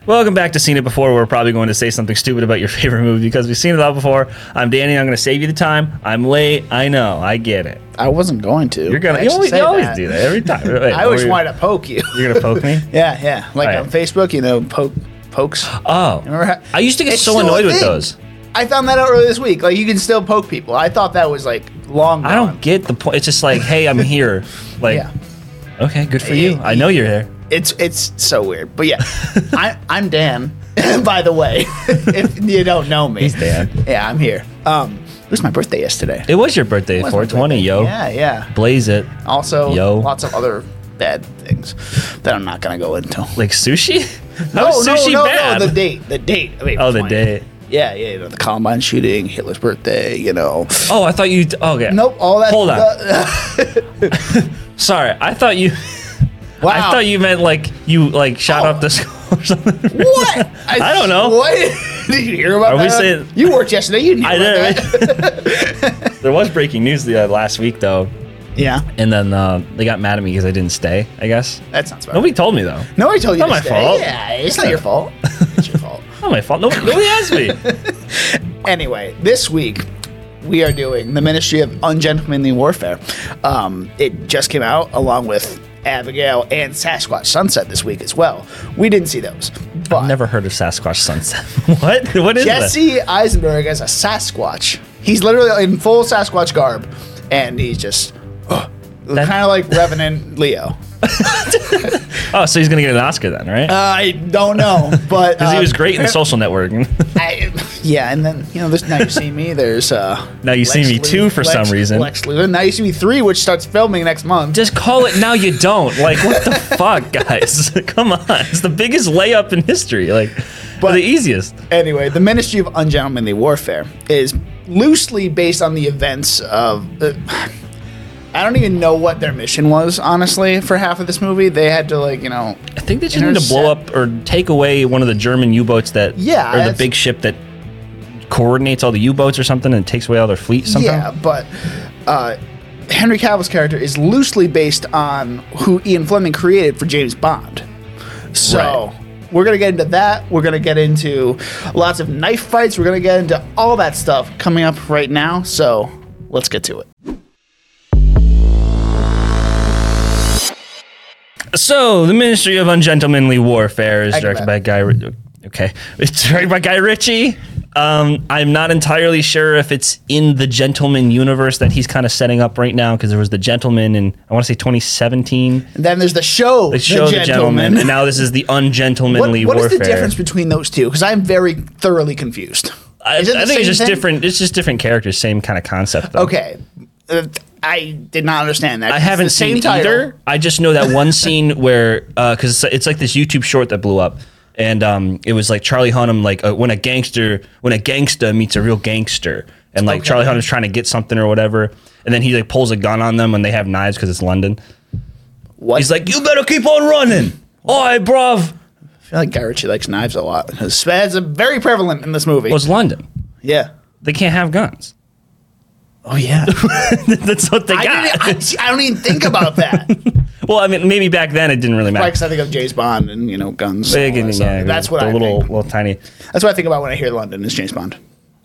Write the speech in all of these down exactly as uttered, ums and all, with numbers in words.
Welcome back to Seen It Before. We're probably going to say something stupid about your favorite movie because we've seen it all before. I'm Danny. I'm going to save you the time. I'm late. I know. I get it. I wasn't going to. You're gonna. You always, you always do that every time. Wait, I always wanted to poke you. You're gonna poke me? yeah, yeah. Like right. on Facebook, you know, poke pokes. Oh, Remember? I used to get It's so still a annoyed with thing. those. I found that out earlier this week. Like you can still poke people. I thought that was like long. I don't gone. get the point. It's just like, hey, I'm here. Like, Yeah. okay, good for you. I know you're here. It's it's so weird. But yeah, I, I'm Dan. By the way, if you don't know me, He's Dan. Yeah, I'm here. Um, it was my birthday yesterday. It was your birthday, It was my four twenty, birthday. yo. Yeah, yeah. Blaze it. Also, Yo. lots of other bad things that I'm not gonna go into. Like sushi? No, How is no, sushi no, bad? no. The date, the date. I mean, Oh, the fine. day. Yeah, yeah. You know, the Columbine shooting, Hitler's birthday. You know. Oh, I thought you. Okay. Nope. All that. Hold on. the- Sorry, I thought you. wow. I thought you meant like you like shot Oh. up the school or something. What? I don't know. What? Did you hear about Are we that? saying- You worked yesterday. You didn't hear I about did. that. There was breaking news the uh, last week though, Yeah. and then uh, they got mad at me because I didn't stay. I guess That sounds about nobody told me though. right. Nobody told you Not to my stay. fault. Yeah, it's not your fault. It's your fault. Not my fault. Nobody, nobody asked me. Anyway, this week we are doing the Ministry of Ungentlemanly Warfare. Um, it just came out along with Abigail and Sasquatch Sunset this week as well. We didn't see those, but Never heard of Sasquatch Sunset. What? What is that? Jesse Eisenberg as a Sasquatch. He's literally in full Sasquatch garb, and he's just uh, That- kind of like Revenant Leo. Oh, so he's gonna get an Oscar then, right? I don't know, but Because he uh, was great in Social Network. I, yeah, and then you know, this Now You See Me. There's uh, Now You See Me two for some reason. Lex Luthor. Now You See Me three, which starts filming next month. Just call it Now You Don't. Like, what the fuck, guys? Come on. It's the biggest layup in history. Like, but the easiest. Anyway, the Ministry of Ungentlemanly Warfare is loosely based on the events of. Uh, I don't even know what their mission was, honestly, for half of this movie. They had to, like, you know. I think they just need to blow up or take away one of the German U-boats that, Yeah, or the that's- big ship that coordinates all the U-boats or something and takes away all their fleet somehow. Yeah, but uh, Henry Cavill's character is loosely based on who Ian Fleming created for James Bond. So. Right. We're going to get into that. We're going to get into lots of knife fights. We're going to get into all that stuff coming up right now. So let's get to it. So, the Ministry of Ungentlemanly Warfare is I get directed that. by Guy. Ri- Okay, it's directed by Guy Ritchie. Um, I'm not entirely sure if it's in the Gentleman universe that he's kind of setting up right now because there was the Gentleman in I want to say twenty seventeen. And then there's the show, The show The Gentleman, and now this is the What, Ungentlemanly what is Warfare. the difference between those two? Because I'm very thoroughly confused. I, Is it the I think it's same just thing? different. It's just different characters, same kind of concept. Though. Okay. Uh, I did not understand that. I It's haven't the same seen title. either. I just know that one scene where, because it's, it's like this YouTube short that blew up, and um, it was like Charlie Hunnam, like uh, when a gangster, when a gangster meets a real gangster, and like Okay. Charlie Hunnam's trying to get something or whatever, and then he like pulls a gun on them when they have knives because it's London. What? He's like, "You better keep on running, oi, bruv." I feel like Guy Ritchie likes knives a lot. Because that's very prevalent in this movie. Well, it's London. yeah. They can't have guns. Oh, yeah. That's what they I, got. didn't, I, I don't even think about that. Well, I mean, maybe back then it didn't really matter. Like, 'cause I think of James Bond and, you know, guns. and Big all and, that stuff. yeah, That's what the I little, think. little tiny. That's what I think about when I hear London is James Bond.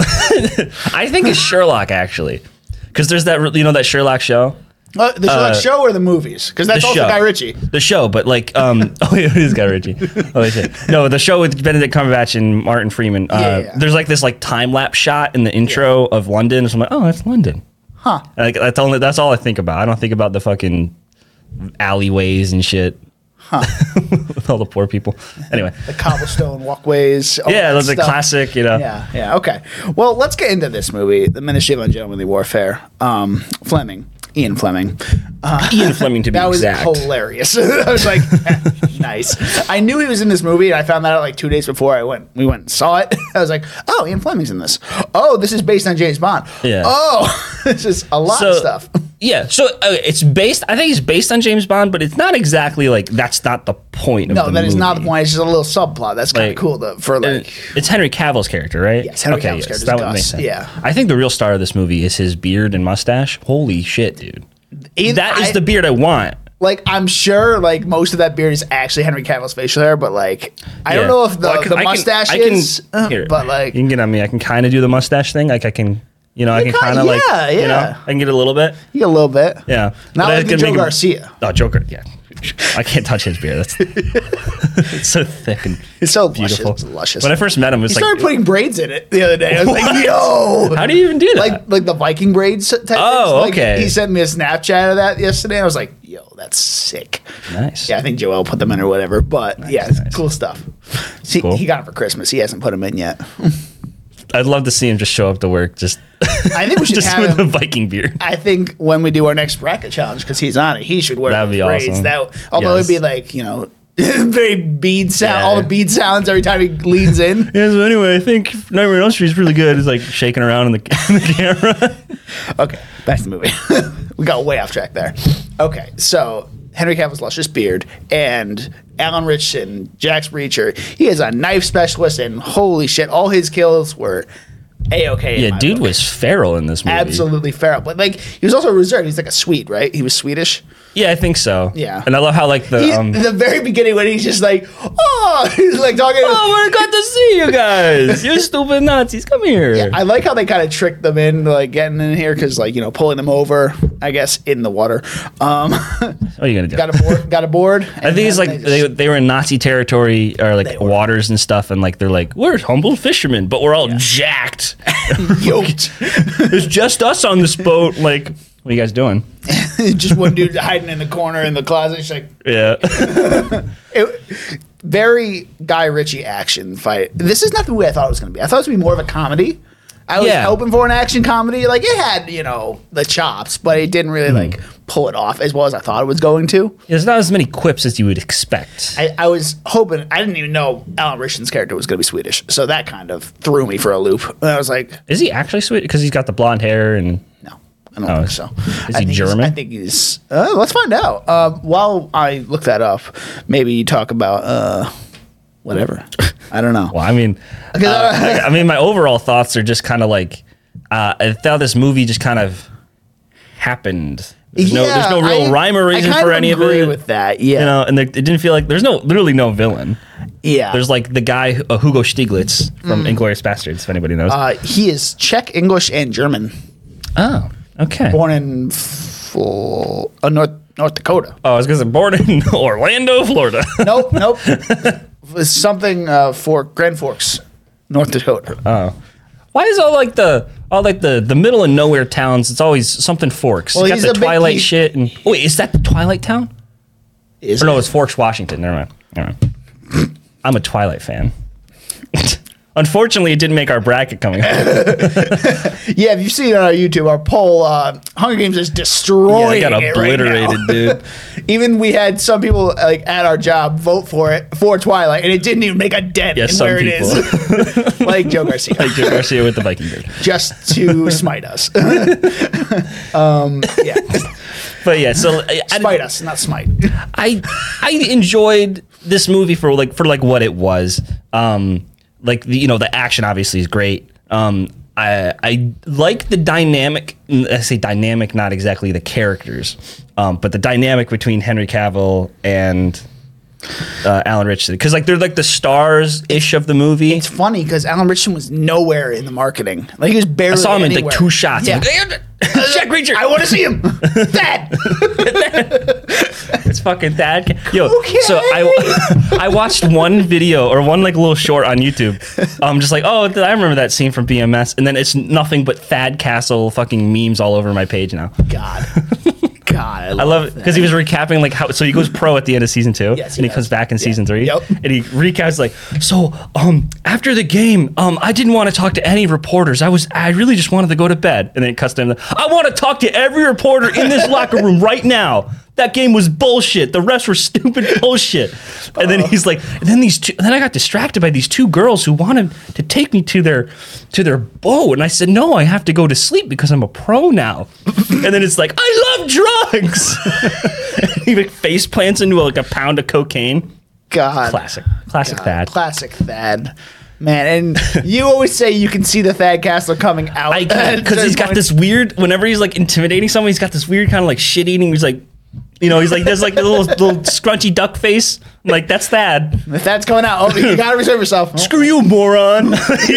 I think it's Sherlock actually, because there's that you know that Sherlock show, Uh, the Sherlock Uh, show or the movies? Because that's the also show. Guy Ritchie. the show, but like um oh yeah, it is Guy Ritchie. Oh shit, no, the show with Benedict Cumberbatch and Martin Freeman. Uh, Yeah, yeah. There's like this like time lapse shot in the intro of London, so I'm like, oh, that's London. Huh. Like that's only that's all I think about. I don't think about the fucking alleyways and shit. Huh. With all the poor people. Anyway, The cobblestone walkways. all yeah, that that's a stuff. classic. You know. Yeah, yeah, okay. Well, let's get into this movie, The Ministry of Ungentlemanly Warfare. Um, Fleming, Ian Fleming. Uh, Ian Fleming to be that was exact. hilarious. I was like, nice. I knew he was in this movie, and I found that out like two days before I went. We went and saw it. I was like, oh, Ian Fleming's in this. Oh, this is based on James Bond. Yeah. Oh, this is a lot So- of stuff. Yeah, so uh, it's based. I think it's based on James Bond, but it's not exactly like that's not the point. Of No, the that is not the movie. point. It's just a little subplot. That's kind of Like, cool to, for like. It's Henry Cavill's character, right? Yes, Henry Cavill's character is That would Gus, make sense. yeah. I think the real star of this movie is his beard and mustache. Holy shit, dude! Either- That is I- the beard I want. Like, I'm sure, like, most of that beard is actually Henry Cavill's facial hair, but, like, I Yeah. don't know if the, Well, I can- the I can- mustache I can- is, uh, here, but, like, you can get on me. I can kind of do the mustache thing. Like I can, you know, I can kinda- kind of like, yeah, you know, yeah. I can get a little bit. you get a little bit. Yeah. Not But I like can Joe make him- Garcia. Oh, Joker. Yeah. I can't touch his beard. That's it's so thick and It's so beautiful. luscious. It's luscious. When I first met him, it was He like, started putting braids in it the other day. I was like, yo. how do you even do that? Like, like the Viking braids type Oh, things. Like, okay. he sent me a Snapchat of that yesterday, and I was like, yo, that's sick. nice. Yeah, I think Joel put them in or whatever, but yeah, it's nice. cool stuff. See, Cool. he got them for Christmas. He hasn't put them in yet. I'd love to see him just show up to work just, I think we should just have with him. a Viking beard. I think when we do our next bracket challenge, because he's on it, he should wear That'd those be braids. awesome. That, although Yes. it'd be like, you know, very bead sound, Yeah. all the bead sounds every time he leans in. Yeah, so anyway, I think Nightmare on Elm Street is really good. He's like shaking around in the, in the camera. Okay, back to the movie. We got way off track there. Okay, so Henry Cavill's luscious beard and Alan Ritchson, Jax Reacher. He is a knife specialist, and holy shit, all his kills were A-okay. in Yeah, my dude book. was feral in this movie. Absolutely feral. But, like, he was also reserved. He's like a Swede, right? He was Swedish. Yeah, I think so. Yeah. And I love how like the He, um the very beginning when he's just like, oh, he's like talking. oh, we're glad to see you guys. You stupid Nazis. Come here. I like how they kind of tricked them in, like getting in here, because like you know, pulling them over, I guess, in the water. Um, What are you gonna do? got aboard, got aboard. I think it's like they, they were in Nazi territory or They like were. waters and stuff, and like they're like, we're humble fishermen, but we're all jacked. yoked. It's just us on this boat. Like, what are you guys doing? Just one dude hiding in the corner in the closet. She's like, Yeah. it, very Guy Ritchie action fight. This is not the way I thought it was going to be. I thought it was going to be more of a comedy. I was Yeah. hoping for an action comedy. Like it had, you know, the chops, but it didn't really like pull it off as well as I thought it was going to. There's not as many quips as you would expect. I, I was hoping. I didn't even know Alan Ritchson's character was going to be Swedish, so that kind of threw me for a loop. And I was like, Is he actually sweet? Because he's got the blonde hair and no, I don't Oh, think so. is I he think he's- German? I think he's. Uh, let's find out. Um, while I look that up, maybe you talk about uh, whatever. I don't know. well, I mean, uh, like, I mean, my overall thoughts are just kind of like uh, I thought this movie just kind of happened. There's no, there's no real I- rhyme or I reason kind for any of agree it. with that. Yeah, You know, and there, it didn't feel like there's no literally no villain. yeah. There's like the guy uh, Hugo Stiglitz from Inglourious Bastards, if anybody knows. uh, he is Czech, English, and German. oh, okay. Born in full, uh, North North Dakota. Oh, I was gonna say born in Orlando, Florida. Nope, nope. It's something uh, for Grand Forks, North Dakota. Oh, why is all like the all like the the middle and nowhere towns? It's always something Forks. Well, you got he's the a big- Twilight he- shit. And oh, wait, is that the Twilight town? Is Or no, it? it's Forks, Washington. Never mind. Never mind. I'm a Twilight fan. Unfortunately, it didn't make our bracket coming up. Yeah, if you see it on our YouTube, our poll, uh, Hunger Games is Yeah, destroying it got it right obliterated, now. dude. Even we had some people like at our job vote for it for Twilight, and it didn't even make a dent Yeah, in some where people. it is. Like Joe Garcia, Like Joe Garcia with the Viking beard. just to smite us. um, yeah, But yeah, so I, I- spite us, not smite. I I enjoyed this movie for like for like what it was. Um, like the, you know the action obviously is great. Um, I I like the dynamic. I say dynamic, not exactly the characters, um, but the dynamic between Henry Cavill and uh, Alan Ritchson, because like they're like the stars ish of the movie. It's funny because Alan Ritchson was nowhere in the marketing. Like he was barely. I saw him in anywhere. like two shots. Yeah. Jack Reacher. I want to see him. That. It's fucking Thad. Yo, Okay. so I I watched one video or one like little short on YouTube. Um, just like, oh, I remember that scene from B M S, and then it's nothing but Thad Castle fucking memes all over my page now. God. God, I love, I love it because he was recapping like how. So he goes pro at the end of season two, Yes, he and he does. comes back in Yeah. season three, Yep. and he recaps like, so um after the game, um I didn't want to talk to any reporters. I was I really just wanted to go to bed, and then it cuts to him. I want to talk to every reporter in this locker room right now. That game was bullshit. The refs were stupid bullshit. And then he's like, and then these two, and then I got distracted by these two girls who wanted to take me to their to their boat, and I said, no, I have to go to sleep because I'm a pro now. And then it's like, I love drugs. And he like face plants into like a pound of cocaine. God. Classic, classic God, Thad. Classic Thad. Man, and you always say you can see the Thad Castle coming out. I can't because he's got this weird. Whenever he's like intimidating someone, he's got this weird kind of like shit eating. He's like, You know, he's like, there's like a little, little scrunchy duck face. I'm like, that's Thad. If that's coming out, oh, you gotta reserve yourself. Screw you, moron.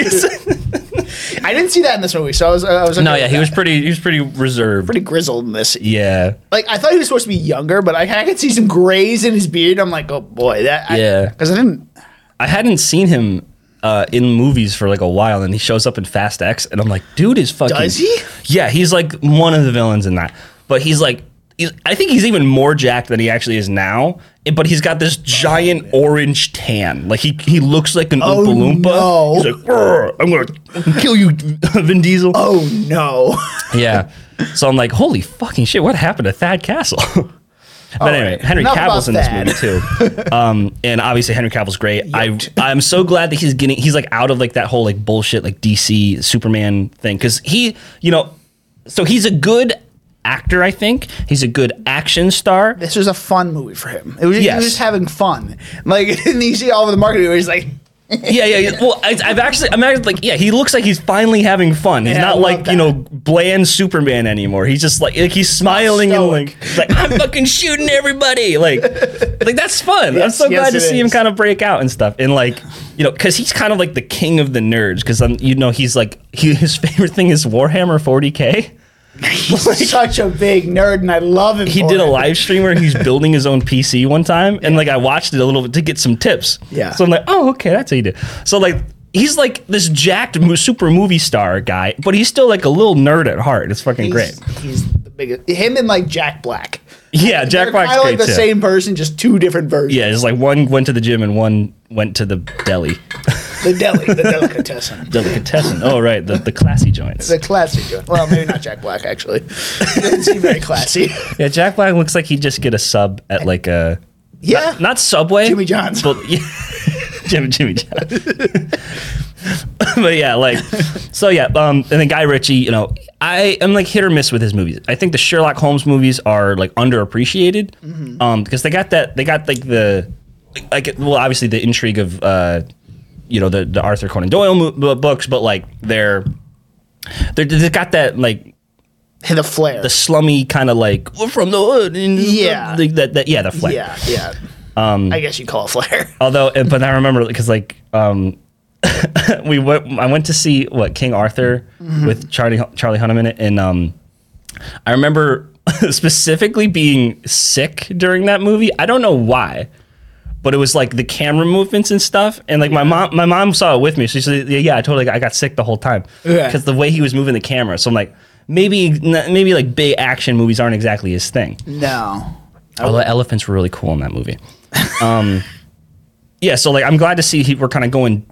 I didn't see that in this movie, so I was. I was okay No, yeah, with he that. was pretty. He was pretty reserved. pretty grizzled in this. Yeah, Like I thought he was supposed to be younger, but I, I could see some grays in his beard. I'm like, oh boy, that. Yeah. Because I, I didn't. I hadn't seen him uh, in movies for like a while, and he shows up in Fast X, and I'm like, dude is fucking. Does he? Yeah, he's like one of the villains in that, but he's like. He's, I think he's even more jacked than he actually is now, but he's got this giant orange tan. Like he he looks like an Oh, Oompa Loompa. no. He's like, "Grr, I'm gonna kill you, Vin Diesel. Oh no. Yeah. So I'm like, holy fucking shit, what happened to Thad Castle? But anyway, right. Henry Enough Cavill's in about this movie too. Um, and obviously Henry Cavill's great. I I'm so glad that he's getting he's like out of like that whole like bullshit like D C Superman thing. Cause he, you know, so he's a good actor, I think. He's a good action star. This was a fun movie for him. It was, Yes. He was just having fun. Like, and you see all over the marketing where he's like, Yeah, yeah. yeah. Well, I, I've actually, I'm actually like, yeah, he looks like he's finally having fun. He's Yeah, I not love like, you that. know, bland Superman anymore. He's just like, like he's smiling and Stoic. like, he's like, I'm fucking shooting everybody. Like, like that's fun. I'm Yes, so yes, glad to it see him is. kind of break out and stuff. And like, you know, because he's kind of like the king of the nerds. Because um, you know, he's like, he, his favorite thing is Warhammer forty K. he's such a big nerd, and I love him. He for did a it. live stream where he's building his own P C one time, and like I watched it a little bit to get some tips. Yeah. So I'm like, oh, okay, that's how you do. So like, he's like this jacked mo- super movie star guy, but he's still like a little nerd at heart. It's fucking He's, great. He's the biggest. Him and like Jack Black. Yeah, Jack They're Black's kind of great like the too. same person, just two different versions. Yeah, it's like one went to the gym and one went to the deli. The deli, the delicatessen. Delicatessen. Oh, right, the, the classy joints. The classy joint. Well, maybe not Jack Black, actually. He doesn't seem very classy. Yeah, Jack Black looks like he'd just get a sub at like a Yeah. not, not Subway, Jimmy John's. but yeah, Jimmy Jimmy John's. But yeah, like so yeah, um, and then Guy Ritchie, you know, I am like hit or miss with his movies. I think the Sherlock Holmes movies are like underappreciated, Mm-hmm. um, because they got that they got like the like well obviously the intrigue of uh, you know the the Arthur Conan Doyle mo- books, but like they're they're they got that like Hit a flare. the slummy kind of like we're from the hood, and Yeah. the, that, that yeah the flair. yeah, yeah. Um, I guess you call it flare. Although, uh, but I remember because like um, we went, I went to see what King Arthur Mm-hmm. with Charlie Charlie Hunnam in it, and um, I remember specifically being sick during that movie. I don't know why, but it was like the camera movements and stuff, and like my mom, my mom saw it with me. She said, "Yeah, yeah, I totally, I got sick the whole time Yeah. because the way he was moving the camera." So I'm like, maybe, maybe like big action movies aren't exactly his thing. No. Although elephants were really cool in that movie. Um, yeah, so like I'm glad to see he, we're kind of going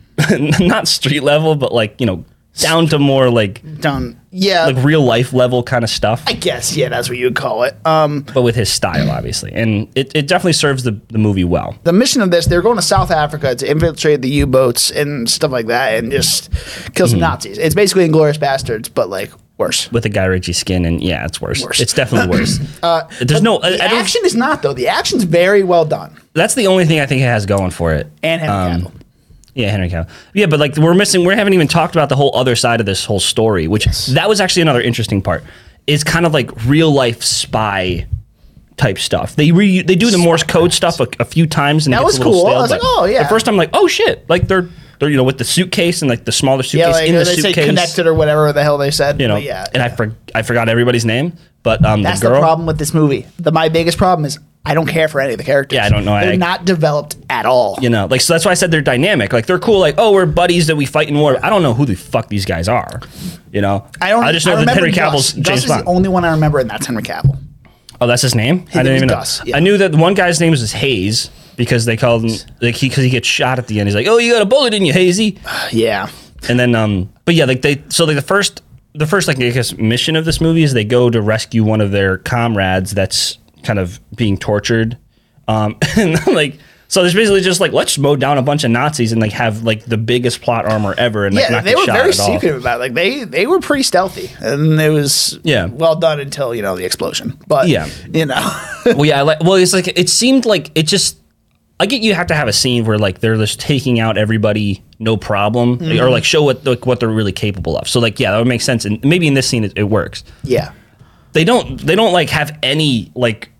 not street level, but like you know down to more like Done. Yeah. like real life level kind of stuff, I guess, yeah, that's what you would call it. Um, but with his style, obviously, and it, it definitely serves the, the movie well. the mission of this, they're going to South Africa to infiltrate the U-boats and stuff like that and just kill Hmm. some Nazis. It's basically Inglourious Bastards, but like worse. With the Guy Ritchie skin, and yeah, it's worse. Worse. It's definitely worse. Uh, There's no. I, The I don't, action is not, though. The action's very well done. that's the only thing I think it has going for it. And Henry Um, Cavill. Yeah, Henry Cavill. Yeah, but like we're missing, we haven't even talked about the whole other side of this whole story, which that was actually another interesting part. Is kind of like real life spy type stuff. They re, they do the Morse code stuff a, a few times, and it That gets was a little cool. I stale, was like, but oh, yeah. The first time, I'm like, oh shit, like they're they're you know with the suitcase and like the smaller suitcase Yeah, like in the they say suitcase, connected or whatever the hell they said. you know. But yeah. and I for, I forgot everybody's name, but um, That's the the, girl. problem with this movie. The my biggest problem is I don't care for any of the characters. Yeah, I don't know. They're I- not developed at all. You know, like so that's why I said they're dynamic. Like they're cool. Like oh, we're buddies that we fight in war. I don't know who the fuck these guys are. You know, I don't. I just know that remember Henry Gus. Cavill's Gus James is Bond. the only one I remember, and that's Henry Cavill. Oh, that's his name. I name didn't is even know. Gus, yeah. I knew that one guy's name was Hayes because they called him like he because he gets shot at the end. He's like, "Oh, you got a bullet in you, Hazy." Yeah. And then, um, but yeah, like they so like the first the first like I guess mission of this movie is they go to rescue one of their comrades that's kind of being tortured, um, and like. So there's basically just like let's mow down a bunch of Nazis and like have like the biggest plot armor ever and like Yeah, not they get were shot very at all. secretive about it. Like they they were pretty stealthy, and it was Yeah. well done until you know the explosion. But Yeah. you know, Well, yeah, I like well, it's like it seemed like it just. I get you have to have a scene where like they're just taking out everybody, no problem, Mm-hmm. or like show what like, what they're really capable of. So like yeah, that would make sense, and maybe in this scene it, it works. yeah, They don't they don't like have any like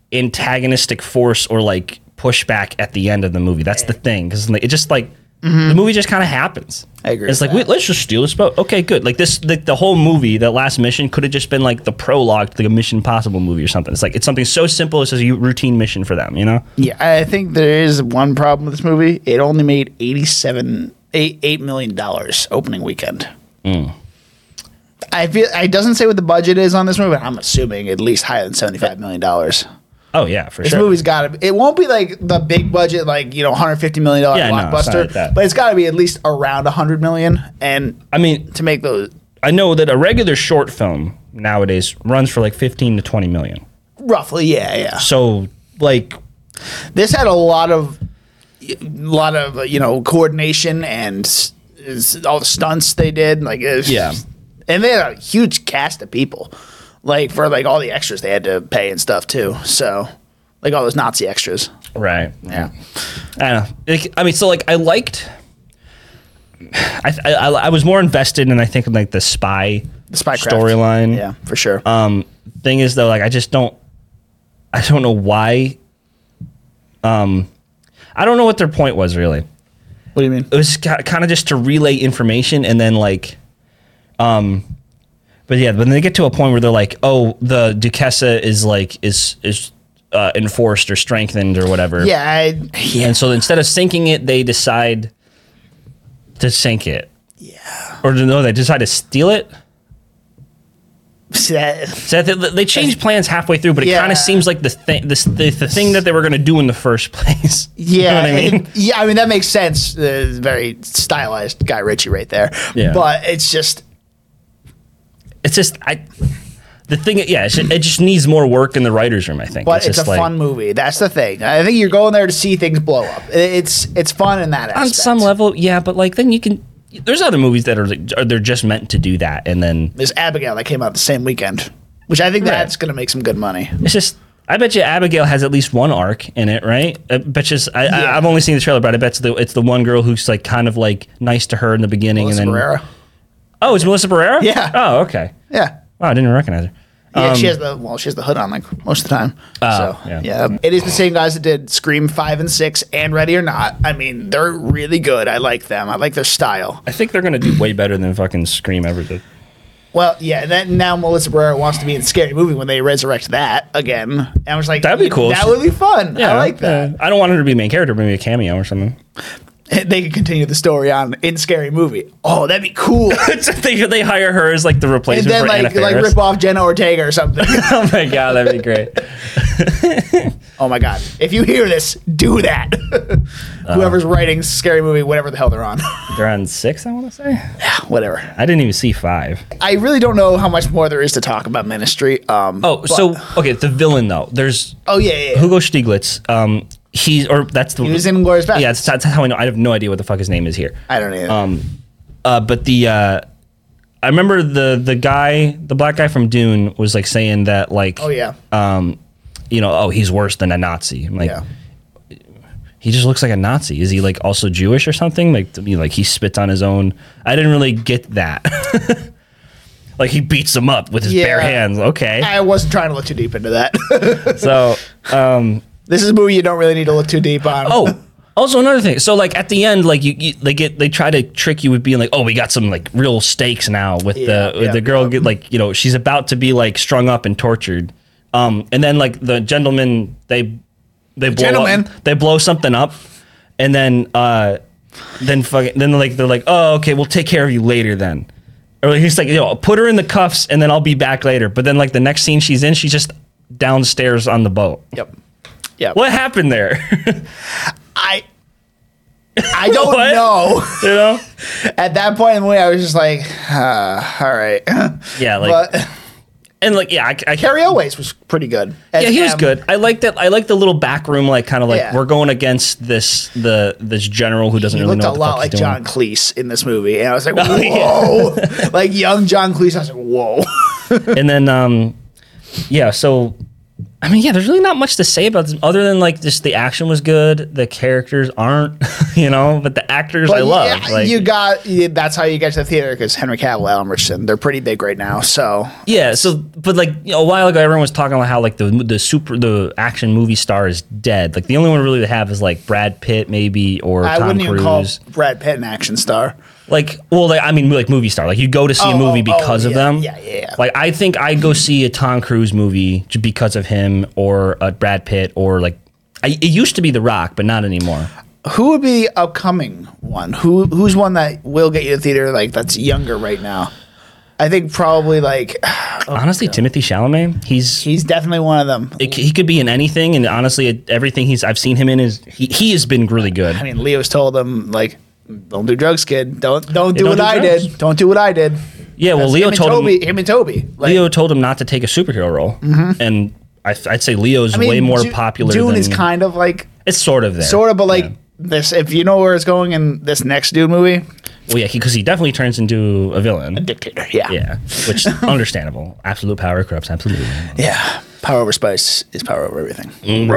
antagonistic force or like pushback at the end of the movie. That's the thing, because it just like mm-hmm. the movie just kind of happens. I agree. It's with like, that. wait, let's just steal this boat. Okay, good. Like this, the, the whole movie, that last mission could have just been like the prologue to like a Mission Impossible movie or something. It's like it's something so simple. It's just a routine mission for them, you know? Yeah, I think there is one problem with this movie. It only made eighty-seven, eight, eight million dollars opening weekend. Mm. I feel it doesn't say what the budget is on this movie, but I'm assuming at least higher than seventy-five million dollars. Oh yeah, for This sure. movie's got to. It won't be like the big budget, like you know, one hundred fifty million dollar Yeah, no, it's not blockbuster, like that. but it's got to be at least around one hundred million. And I mean, to make those I know that a regular short film nowadays runs for like fifteen to twenty million. roughly, yeah, yeah. So like, This had a lot of, a lot of uh, you know coordination and s- s- all the stunts they did. Like, it was, Yeah. and they had a huge cast of people, like for like all the extras they had to pay and stuff too. So, like all those Nazi extras. right? Yeah. I don't know. Like, I mean, so like I liked. I, I I was more invested in I think in like the spy The spy craft. storyline. Yeah, for sure. Um, thing is though, like I just don't, I don't know why. Um, I don't know what their point was really. What do you mean? It was kind of just to relay information and then like, um, but yeah, when they get to a point where they're like, oh, the Duquesa is like is is uh, enforced or strengthened or whatever. Yeah, I, yeah. And so instead of sinking it, they decide to sink it. Yeah. Or no, they decide to steal it. See that? So they, they changed plans halfway through, but it Yeah. kind of seems like the thing, this, the, the thing that they were going to do in the first place. You Yeah, know what I mean? it- yeah. I mean that makes sense. Uh, very stylized Guy Ritchie right there. Yeah. But it's just It's just I. The thing, yeah, it's just, it just needs more work in the writers' room. I think. But it's, just a like, fun movie. That's the thing. I think you're going there to see things blow up. It's it's fun in that aspect. on some level, yeah, but like then you can. There's other movies that are, like, are they're just meant to do that, and then There's Abigail that came out the same weekend, which I think Right. that's going to make some good money. it's just. I bet you Abigail has at least one arc in it, right? I bet you. I, Yeah. I, I've only seen the trailer, but I bet it's the, it's the one girl who's like kind of like nice to her in the beginning, Melissa and then Barrera. oh, it's Melissa Barrera. Yeah. Oh, okay. Yeah. Wow, I didn't even recognize her. Yeah, Um, she has the well, she has the hood on like most of the time. Oh, so yeah. yeah. It is the same guys that did Scream five and six and Ready or Not. I mean, they're really good. I like them. I like their style. I think they're gonna do way better than fucking Scream ever did. Well, yeah, and then now Melissa Barrera wants to be in Scary Movie when they resurrect that again. And I was like, That'd be cool. That would be fun. I like that. yeah. I don't want her to be the main character, maybe a cameo or something. They could continue the story on in Scary Movie. Oh, that'd be cool. they, they hire her as like the And replacement then for like Anna like Faris. rip off Jenna Ortega or something. Oh my god, that'd be great. Oh my god! If you hear this, do that. Whoever's writing Scary Movie, whatever the hell they're on, They're on six, I want to say. whatever. I didn't even see five. I really don't know how much more there is to talk about Ministry. Um, Oh, but- so okay, the villain though. There's oh yeah, yeah, yeah. Hugo Stiglitz. Um, he's or that's the He was in Inglourious Basterds. yeah. That's, that's how I know. I have no idea what the fuck his name is here. I don't know. Um, uh, but the uh, I remember the the guy, the black guy from Dune, was like saying that like oh yeah, um, you know, oh, he's worse than a Nazi. I'm like, yeah. he just looks like a Nazi. Is he like also Jewish or something? Like to me, like he spits on his own. I didn't really get that. Like he beats him up with his bare Yeah. hands. Okay, I wasn't trying to look too deep into that. so um, This is a movie you don't really need to look too deep on. oh. Also another thing, so like at the end, like you, you, they get they try to trick you with being like, oh, we got some like real stakes now with Yeah, the with yeah, the girl yeah. get like you know she's about to be like strung up and tortured, um, and then like the gentleman they they blow gentleman. up, they blow something up, and then uh, then fucking then like they're like, oh, okay, we'll take care of you later then, or like, he's like, you know, put her in the cuffs and then I'll be back later, but then like the next scene she's in, she's just downstairs on the boat. Yep. Yep. What happened there? I I don't What? know. You know? At that point in the movie, I was just like, uh, all right. Yeah, like, but and like, yeah, I, I Carrie Elways was pretty good. yeah, As he was M. good. I like that. I like the little back room, like kind of like Yeah. we're going against this the this general who doesn't He really looked know a what the lot fuck like he's John doing. Cleese in this movie, and I was like, Oh, whoa, yeah. like young John Cleese. I was like, whoa. And then, um, yeah, so I mean, yeah, there's really not much to say about this other than like just the action was good, the characters aren't, you know, but the actors But I love. yeah, like, you got you, that's how you get to the theater because Henry Cavill, Alan Richardson, they're pretty big right now. So yeah, so but like you know, a while ago, everyone was talking about how like the the super the action movie star is dead. Like the only one really to have is like Brad Pitt maybe or I Tom wouldn't Cruise. even call Brad Pitt an action star. Like, well, like, I mean, like movie star. Like, you go to see Oh, a movie oh, oh, because of yeah, them. yeah, yeah, yeah. Like, I think I go see a Tom Cruise movie j- because of him, or a Brad Pitt, or like, I, it used to be The Rock, but not anymore. Who would be the upcoming one? Who who's one that will get you to the theater like that's younger right now? I think probably like Honestly, Timothy Chalamet, he's he's definitely one of them. it, he could be in anything, and honestly, it, everything he's I've seen him in is he, he has been really good. I mean, Leo's told him like, don't do drugs, kid. Don't don't do don't what do I drugs. did. Don't do what I did. Yeah, well, That's Leo him and told Toby, him. him and Toby. Like, Leo told him not to take a superhero role, and I, I'd say Leo's I mean, way more Ju- popular. Dune than, is kind of like it's sort of there, sort of, but like Yeah. this. If you know where it's going in this next Dune movie, Well, yeah, because he, he definitely turns into a villain. dictator. Yeah, Yeah, which understandable. Absolute power corrupts absolutely. yeah. Power over spice is power over everything.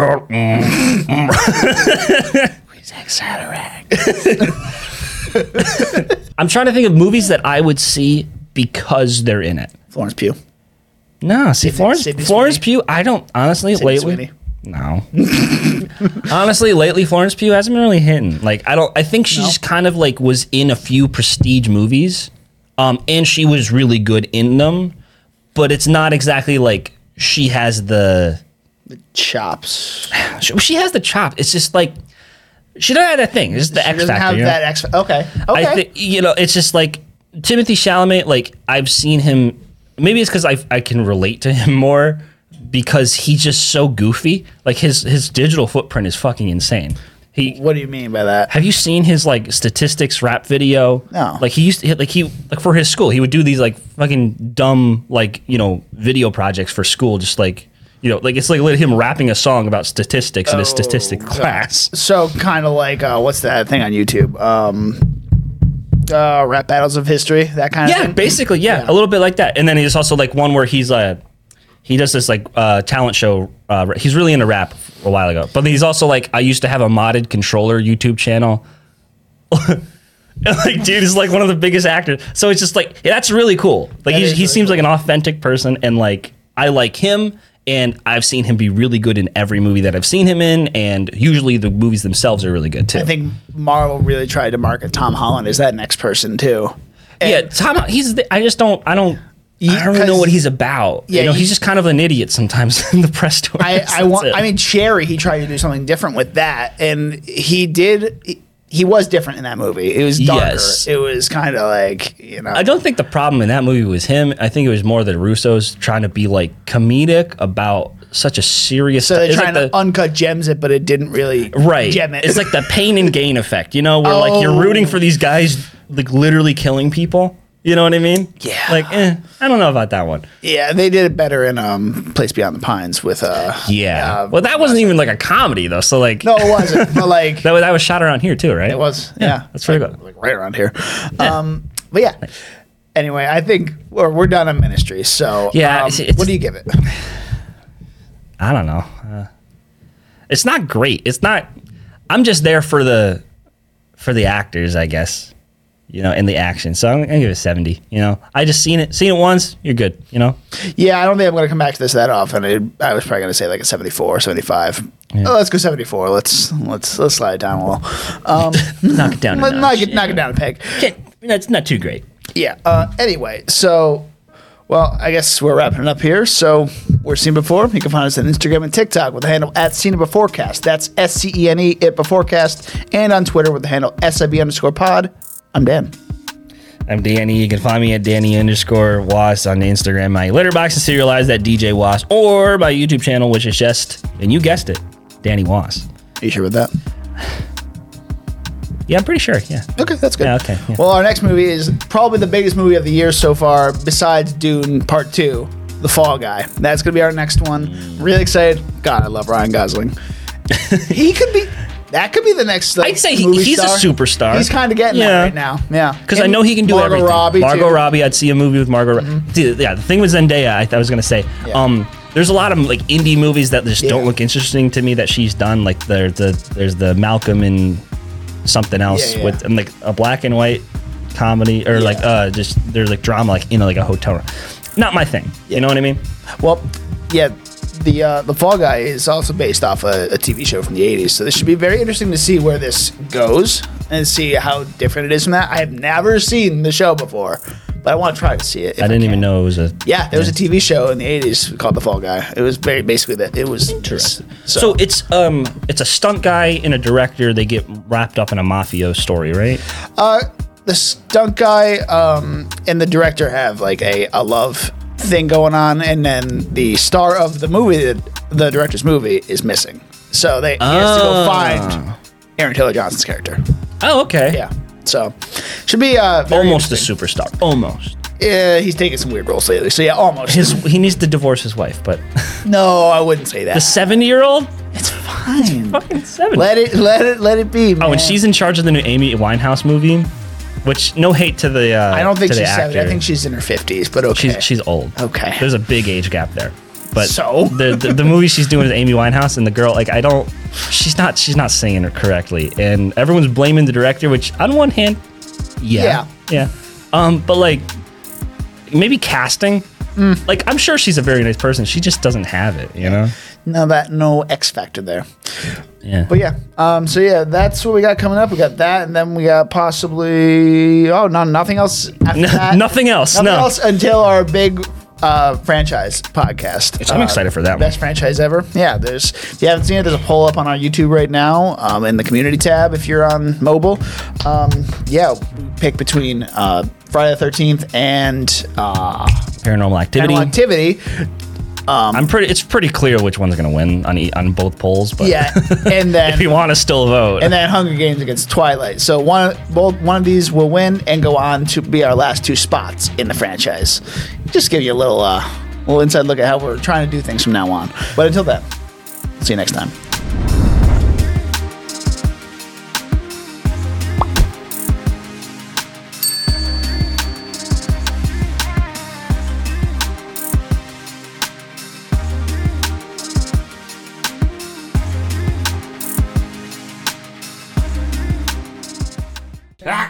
I'm trying to think of movies that I would see because they're in it. Florence Pugh. No, see Florence Sydney Florence Sweeney. Pugh. I don't honestly Sydney lately. Sweeney. No, honestly, lately Florence Pugh hasn't been really hitting. Like I don't. I think she No? just kind of like was in a few prestige movies, um, and she was really good in them. But it's not exactly like she has the. Chops. She, she has the chop. It's just like she doesn't have that thing. It's just the She X doesn't factor. have you know? that X. Okay. Okay. I think you know it's just like Timothy Chalamet. Like I've seen him. Maybe it's because I I can relate to him more because he's just so goofy. Like his his digital footprint is fucking insane. He What do you mean by that? have you seen his like statistics rap video? No. Like he used to like he like for his school he would do these like fucking dumb like you know video projects for school just like. You know, like it's like him rapping a song about statistics in his statistics class. So kind of like uh, what's that thing on YouTube? Um, uh, rap battles of history, that kind of Yeah, thing. basically, yeah, Yeah. a little bit like that. And then there's also like one where he's uh, he does this like uh, talent show. Uh, he's really into rap a while ago, but he's also like I used to have a modded controller YouTube channel. And, like, dude is like one of the biggest actors. So it's just like yeah, that's really cool. Like That he's, is he really seems like an authentic person, and like I like him. And I've seen him be really good in every movie that I've seen him in, and usually the movies themselves are really good too. I think Marvel really tried to market Tom Holland as that next person too. yeah, Tom. He's. The, I just don't. I don't. I don't really know Because- what he's about. Yeah, you know, you- he's just kind of an idiot sometimes in the press tours. I, I That's want. it. I mean, Cherry. He tried to do something different with that, and he did. He, he was different in that movie. It was darker. Yes. It was kind of like you know. I don't think the problem in that movie was him. I think it was more the Russos trying to be like comedic about such a serious. so they're it's trying like to uncut gems it, but it didn't really right. gem it. It's like the pain and gain effect, you know, where like you're Oh. rooting for these guys like literally killing people. You know what I mean? Yeah. Like, eh, I don't know about that one. yeah, they did it better in um, Place Beyond the Pines with uh. Yeah. uh, well, that wasn't even like a comedy though. So like, No, it wasn't. But like that was, that was shot around here too, right? it was. Yeah, that's pretty like, good. like right around here. Um, but yeah. Anyway, I think we're we're done on Ministry. So Yeah, um, it's- it's- what do you give it? I don't know. Uh, it's not great. It's not. I'm just there for the for the actors, I guess. You know, and the action. So I'm gonna give it a seventy. You know, I just seen it, seen it once. You're good. You know. Yeah, I don't think I'm going to come back to this that often. It, I was probably going to say like a seventy-four, seventy-five. Oh, let's go seventy-four. Let's let's let's slide it down a little. Um, Knock it down. a let- knock notch, it knock it down a peg. Can't- That's not too great. Yeah. Uh, anyway, so well, I guess we're wrapping it up here. So we're seen before. You can find us on Instagram and TikTok with the handle at Seen It Beforecast. That's S C E N E It Beforecast, and on Twitter with the handle S I B underscore Pod. I'm Dan. I'm Danny. You can find me at Danny underscore Was on Instagram, my letterbox and serialized at D J Was, or my YouTube channel, which is just, and you guessed it, Danny Was. Are you sure with that? Yeah, I'm pretty sure. Yeah. Okay, that's good. Yeah, okay, yeah. Well, our next movie is probably the biggest movie of the year so far, besides Dune Part Two, The Fall Guy. That's gonna be our next one. Really excited. God, I love Ryan Gosling. He could be. That could be the next. Like, I'd say he- movie he's a star. superstar. He's kind of getting Yeah. that right now. Yeah, Because I And know he can do Margot everything. Robbie Margot too. Robbie, I'd see a movie with Margot. Ro- Dude, yeah, the thing with Zendaya, I, I was gonna say, Yeah. um, There's a lot of like indie movies that just Yeah. don't look interesting to me that she's done. Like there's the there's the Malcolm and something else Yeah, yeah. with and like a black and white comedy or like Yeah. uh just there's like drama like in like a hotel room. Not my thing. Yeah. You know what I mean? Well, yeah, the uh, the Fall Guy is also based off a, a T V show from the eighties, so this should be very interesting to see where this goes and see how different it is from that. I have never seen the show before, but I want to try to see it. if I didn't can. even know it was a Yeah, there was a T V show in the eighties called The Fall Guy. It was very basically that. It was interesting. So, So, it's um it's a stunt guy and a director. They get wrapped up in a mafia story, right? uh, the stunt guy um, and the director have like a, a love thing going on, and then the star of the movie, the, the director's movie, is missing. So they he has to go Ah. find Aaron Taylor Johnson's character. Oh, okay. Yeah. So should be uh, very Almost a interesting. superstar. Almost. Yeah, he's taking some weird roles lately. So yeah, almost. His he needs to divorce his wife, but no, I wouldn't say that. the seventy-year-old It's fine. fucking seventy. Let it, let it, let it be. Man. Oh, and she's in charge of the new Amy Winehouse movie, which no hate to the. Uh, I don't think to the she's seventy. I actor. think she's in her fifties. But okay. she's she's old. Okay. There's a big age gap there. But So? the, the the movie she's doing is Amy Winehouse, and the girl like I don't. She's not she's not singing it correctly, and everyone's blaming the director. Which on one hand, yeah, yeah, um, but like maybe casting. Mm. Like I'm sure she's a very nice person. She just doesn't have it, you know. no that no X factor there. Yeah. But yeah, um, so yeah, that's what we got coming up. We got that, and then we got possibly oh no, nothing else after that. Nothing else. Nothing no. else until our big uh, franchise podcast. Which I'm Uh, excited for that one. Best franchise ever. Yeah, there's if you haven't seen it, there's a poll up on our YouTube right now um, in the community tab if you're on mobile. Um, yeah, we pick between uh, Friday the thirteenth and uh, Paranormal Activity. Animal Activity. I'm pretty. It's pretty clear which one's gonna win on e- on both polls. But Yeah, and then if you want to still vote, and then Hunger Games against Twilight. So one both one of these will win and go on to be our last two spots in the franchise. Just give you a little uh, little inside look at how we're trying to do things from now on. But until then, see you next time.